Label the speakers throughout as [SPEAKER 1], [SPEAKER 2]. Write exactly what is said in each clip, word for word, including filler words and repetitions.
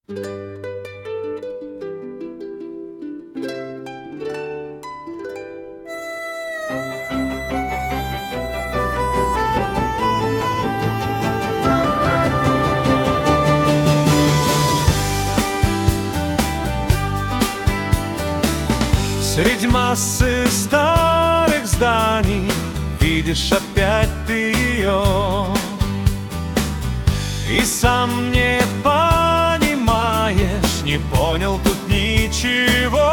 [SPEAKER 1] Среди массы старых зданий видишь опять ты ее, и сам не понимаешь, не понял тут ничего.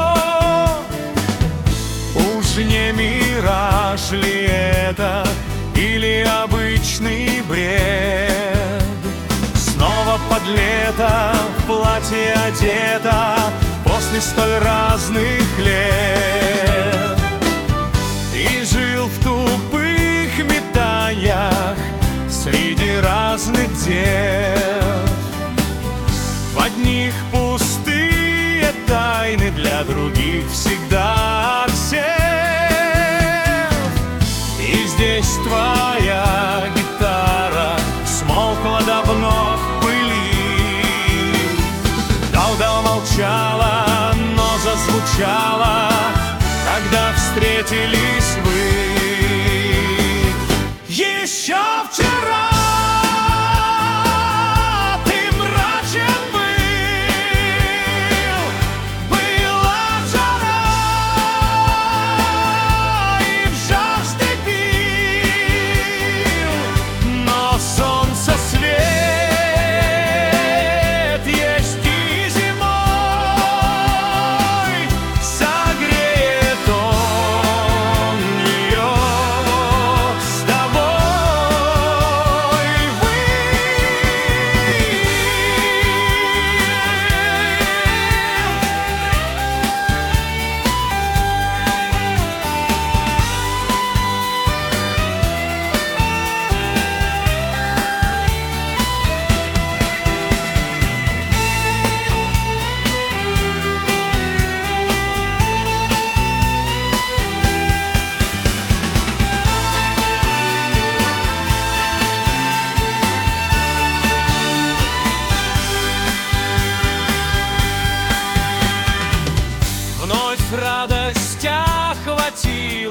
[SPEAKER 1] Уж не мираж ли это или обычный бред? Снова под лето в платье одета после столь разных лет. И жил в тупых метаниях среди разных дел. В одних пустые тайны, для других всегда все. И здесь твоя гитара смолкла давно в пыли. Дал-дал молчала, но зазвучала, когда встретились вы. Еще вчера ты мрачен был, была жара, и в жар степил, но солнце свет есть и зимой, согреет он ее с тобой. Вы вновь радость охватила